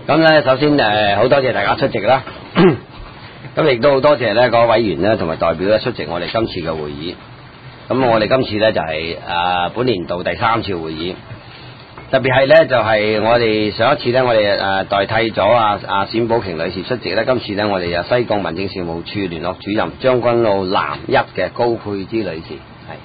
咁咧，首先好多謝大家出席啦，咁亦都好多謝咧各位委員咧同埋代表咧出席我哋今次嘅會議。咁我哋今次咧就係本年度第3次會議，特別係咧就係我哋上一次咧我哋代替咗阿冼寶瓊女士出席咧，今次咧我哋有西貢民政事務處聯絡主任將軍澳南一嘅高佩芝女士係。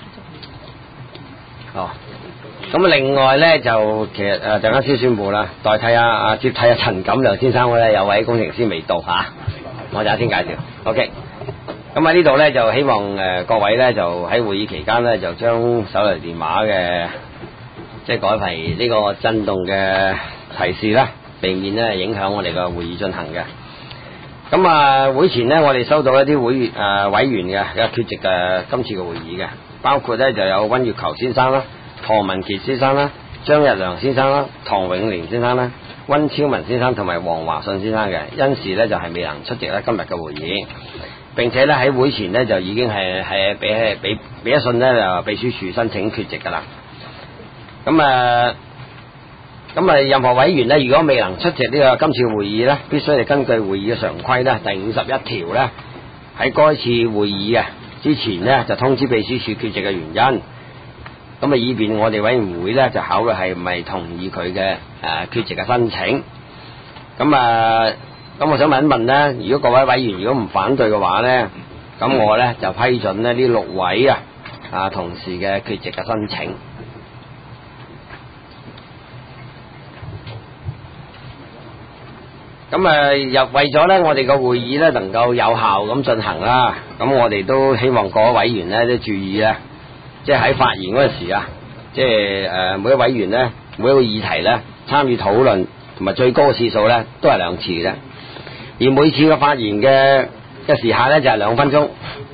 哦。咁另外咧就其實陣間先宣佈啦，代替接替陳錦良先生咧有位工程師未到嚇，我陣間先介紹。OK， 咁喺呢度咧就希望各位咧就喺會議期間咧就將手提電話嘅即係改為呢個震動嘅提示啦，避免咧影響我哋嘅會議進行嘅。咁會前咧我哋收到一啲委員嘅缺席嘅今次嘅會議嘅，包括咧就有溫月球先生啦、何文傑先生啦、張日良先生啦、唐永年先生啦、溫超文先生同埋黃華信先生嘅，因事咧就係未能出席咧今日嘅會議，並且咧喺會前咧就已經係俾一信咧就秘書處申請缺席噶啦。咁任何委員咧如果未能出席呢個今次會議咧，必須係根據會議嘅常規咧第51條咧喺該次會議嘅之前咧就通知秘書處缺席嘅原因。咁以便我哋委員會咧就考慮係咪同意佢嘅缺席嘅申請。咁我想問一問咧，如果各位委員如果唔反對嘅話咧，咁我咧就批准咧呢6位同事嘅缺席嘅申請。咁為咗咧我哋個會議咧能夠有效咁進行啦，咁我哋都希望各位委員咧都注意咧。即係喺發言嗰陣時即係每一委員咧，每一個議題咧參與討論同埋最高嘅次數咧都係2次嘅，而每次嘅發言嘅時限咧就係2分鐘。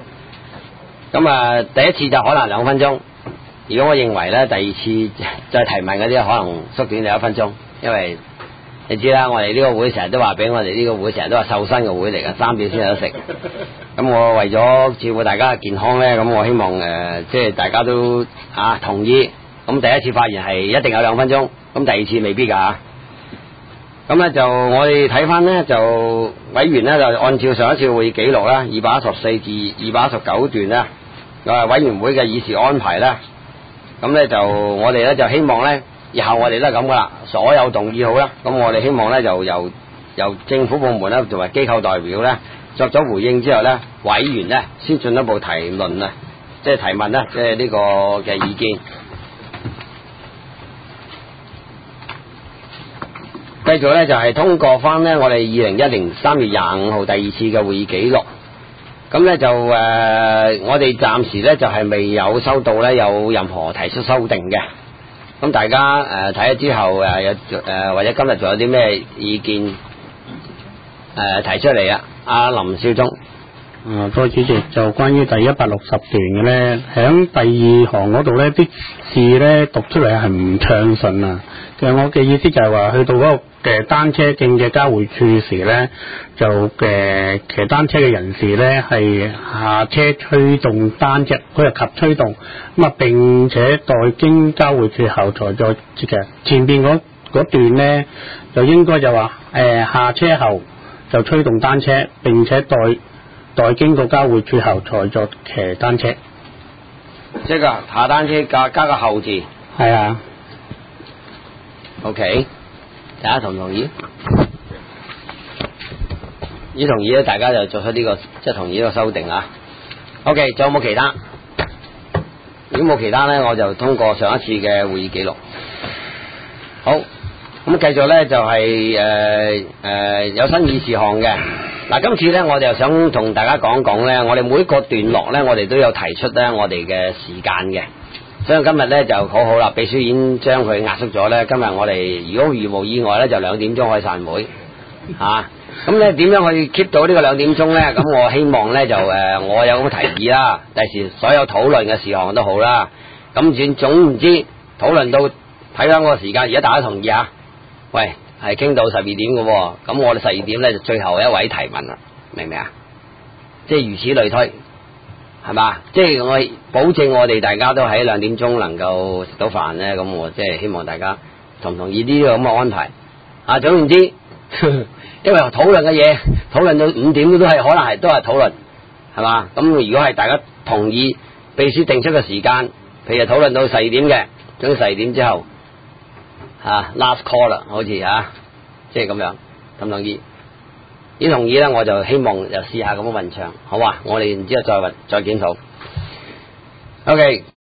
咁第一次就可能2分鐘，如果我認為咧第二次再提問嗰啲可能縮短到1分鐘，因為你知啦，我哋呢個會成日都話俾我哋呢個會成日都話瘦身嘅會嚟嘅，3點先有得食。咁我為咗照顧大家嘅健康咧，咁我希望即係大家都同意。咁第一次發言係一定有2分鐘，咁第二次未必㗎。咁咧就我哋睇翻咧就委員咧就按照上一次會議記錄啦，214至219段啦，委員會嘅議事安排啦。咁咧就我哋咧就希望咧。以後我哋都係咁噶啦，所有動議好啦，咁我哋希望咧就由政府部門咧同埋機構代表咧作咗回應之後咧，委員咧先進一步提論即係提問啦，即係呢個嘅意見。繼續咧就係通過翻咧我哋2010年3月25號第2次嘅會議記錄。咁咧就我哋暫時咧就係未有收到咧有任何提出修訂嘅。咁大家睇咗之後或者今日仲有啲咩意見提出嚟啊？阿林少忠。 多謝主席，就關於第160段嘅咧，喺第2行嗰度咧啲字咧讀出嚟係唔暢順啊。其實我嘅意思就係話，去到嗰個嘅單車徑嘅交匯處時咧，就騎單車嘅人士咧係下車推動單車，佢係及推動咁並且待經交匯處後才再接嘅。前邊嗰段咧就應該就話下車後就推動單車，並且待經過交匯處後才作騎單車。 即係下單車加個後字。 係啊。 OK， 大家同唔同意？如果同意咧，大家就作出呢個即係同意呢個修訂啊。OK， 仲有冇其他？如果冇其他咧，我就通過上一次嘅會議記錄。好，咁繼續咧就係有新議事項嘅。嗱，今次咧我哋又想同大家講講咧，我哋每一個段落咧，我哋都有提出咧我哋嘅時間嘅。所以今日咧就好啦，秘書已經將佢壓縮咗咧。今日我哋如果如無意外咧，就2點鐘可以散會嚇。咁咧點樣可以 keep 到呢個2點鐘咧？咁我希望咧就我有咁嘅提議啦。第時所有討論嘅事項都好啦。咁總唔知討論到睇翻個時間，而家大家同意啊？喂，係傾到12點嘅喎。咁我哋12點咧就最後一位提問啦，明唔明啊？即係如此類推。係嘛？即係我保證我哋大家都喺2點鐘能夠食到飯咧，咁我即係希望大家同唔同意呢個咁嘅安排啊，總言之，因為討論嘅嘢討論到5點都係可能係都係討論，係嘛？咁如果係大家同意秘書定出嘅時間，譬如討論到12點嘅，總之12點之後last call 啦，好似即係咁樣，咁同意。已經同意咧，我就希望就試下咁嘅運唱，好嘛？我哋然之後再檢討。OK。